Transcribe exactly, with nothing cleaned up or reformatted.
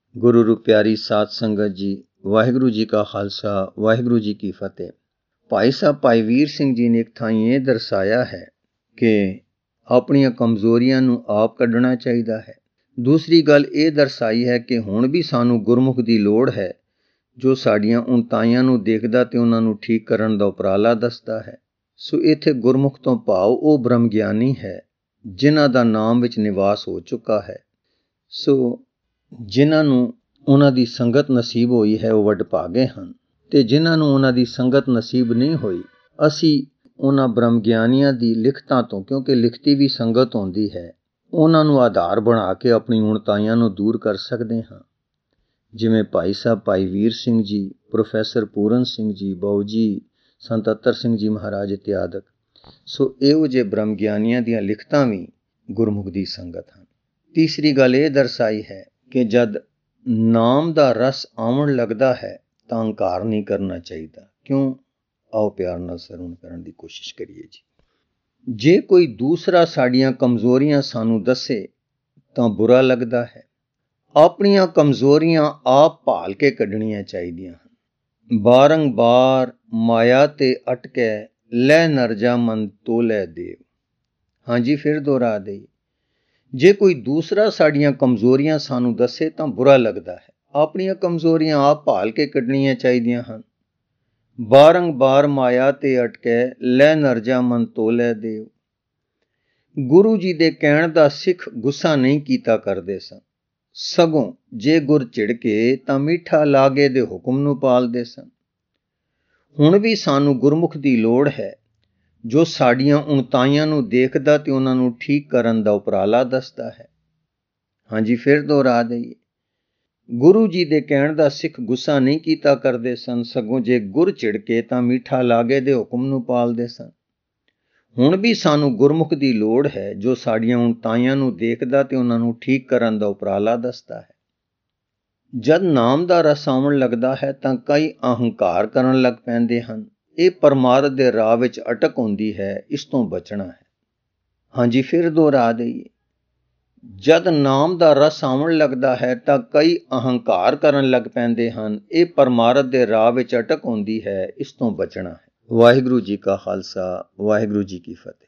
गुरु रू प्यारी साध संगत जी, वाहिगुरु जी का खालसा वाहिगुरु जी की फतेह। भाई साहब भाई वीर सिंह जी ने एक थाई ये दर्शाया है कि अपनियां कमजोरियां नू आप कढ़ना चाहिदा है। दूसरी गल ये दर्शाई है कि हुण भी सानू गुरमुख दी लोड़ है जो साड़ियां उणताइयां नू देखदा ते उन्हां नू ठीक करन दा उपराला दसदा है। सो इत्थे गुरमुख तो भाव वो ब्रह्म ज्ञानी है जिन्हां दा नाम विच निवास हो चुका है। सो जिन्हां नू उन्हां दी संगत नसीब होई है वो वड भागे हन, ते जिन्हां नू उन्हां दी संगत नसीब नहीं होई असी उन्हां ब्रह्म ज्ञानियां दी लिखतां तो, क्योंकि लिखती भी संगत होंदी है, उन्हां नू आधार बना के अपनी उणताइयां नू दूर कर सकदे हां। जिवें भाई साहब भाई वीर सिंह जी, प्रोफैसर पूरन सिंह जी, बाऊ जी, संत अत्तर सिंह जी महाराज इत्यादक। सो इहो जे ब्रह्म ज्ञानियां दियां लिखतां भी गुरमुख दी संगत हन। तीसरी गल ये दर्शाई है कि जद नाम दा रस आवन लगदा है तां हंकार नहीं करना चाहिदा। क्यों? आओ प्यार नाल सरवण करन दी कोशिश करिए जी। जे कोई दूसरा साड़ियां कमजोरियां सानू दसे तां बुरा लगदा है। अपनियां कमजोरियां आप भाल के कढणियां चाहिदियां हन। बारंबार माया ते अटकै लै नरजा मन तोलै देव। हाँ जी, फिर दोहरा दई। जे कोई दूसरा साड़ियां कमजोरियां सानू दसे तां बुरा लगदा है। अपनियां कमजोरियां आप भाल के कढणियां चाहिदियां हन। बारंबार माया ते अटकै लै नरजा मन तोलै देव। गुरु जी दे कहण दा सिख गुस्सा नहीं कीता करदे सन, सगों जे गुर झिड़के तां मीठा लागे दे हुक्म नू पालदे सन। हुण भी सानू गुरमुख दी लोड़ है जो साड़ियां उणताइयां नू देखदा ते उन्हां नू ठीक करन दा उपराला दसदा है। हाँ जी, फिर दोहरा दईए। गुरु जी दे कहण दा सिख गुस्सा नहीं कीता करदे सन, सगों जे गुर झिड़के तां मीठा लागे दे हुक्म नू पालदे सन। हुण भी सानू गुरमुख दी लोड़ है जो साड़ियां उणताइयां नू देखदा ते उन्हां नू ठीक करन दा उपराला दसदा है। जद नाम दा रस आउण लगदा है तां कई अहंकार करन लग पैंदे हन। ਇਹ ਪਰਮਾਰਥ ਦੇ ਰਾਹ ਵਿੱਚ ਅਟਕ ਹੁੰਦੀ ਹੈ, ਇਸ ਤੋਂ ਬਚਣਾ ਹੈ। ਹਾਂਜੀ, ਫਿਰ ਦੁਹਰਾ ਦਈਏ। ਜਦ ਨਾਮ ਦਾ ਰਸ ਆਉਣ ਲੱਗਦਾ ਹੈ ਤਾਂ ਕਈ ਅਹੰਕਾਰ ਕਰਨ ਲੱਗ ਪੈਂਦੇ ਹਨ। ਇਹ ਪਰਮਾਰਥ ਦੇ ਰਾਹ ਵਿੱਚ ਅਟਕ ਹੁੰਦੀ ਹੈ, ਇਸ ਤੋਂ ਬਚਣਾ ਹੈ। ਵਾਹਿਗੁਰੂ ਜੀ ਕਾ ਖਾਲਸਾ ਵਾਹਿਗੁਰੂ ਜੀ ਕੀ ਫਤਿਹ।